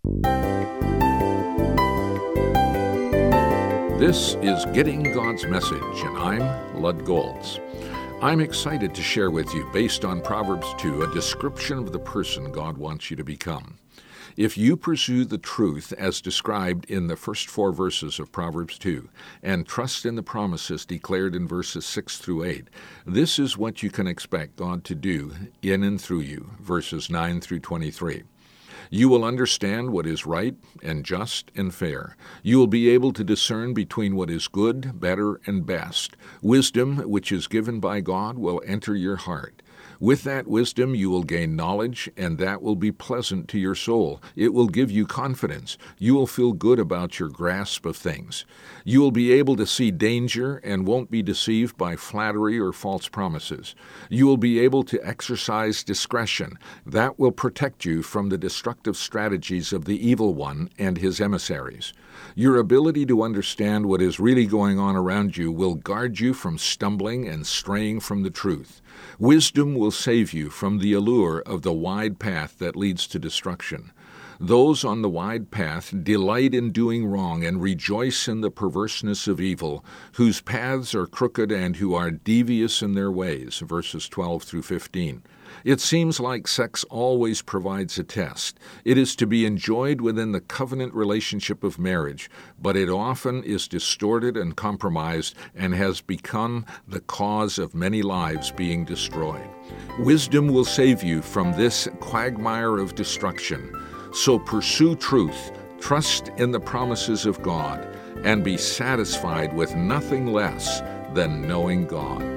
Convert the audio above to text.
This is Getting God's Message, and I'm Lud Golds. I'm excited to share with you, based on Proverbs 2, a description of the person God wants you to become. If you pursue the truth as described in the first 4 verses of Proverbs 2 and trust in the promises declared in verses 6 through 8, this is what you can expect God to do in and through you, verses 9 through 23. You will understand what is right and just and fair. You will be able to discern between what is good, better, and best. Wisdom, which is given by God, will enter your heart. With that wisdom you will gain knowledge, and that will be pleasant to your soul. It will give you confidence. You will feel good about your grasp of things. You will be able to see danger and won't be deceived by flattery or false promises. You will be able to exercise discretion. That will protect you from the destructive strategies of the evil one and his emissaries. Your ability to understand what is really going on around you will guard you from stumbling and straying from the truth. Wisdom will save you from the allure of the wide path that leads to destruction. Those on the wide path delight in doing wrong and rejoice in the perverseness of evil, whose paths are crooked and who are devious in their ways, verses 12 through 15. It seems like sex always provides a test. It is to be enjoyed within the covenant relationship of marriage, but it often is distorted and compromised and has become the cause of many lives being destroyed. Wisdom will save you from this quagmire of destruction. So pursue truth, trust in the promises of God, and be satisfied with nothing less than knowing God.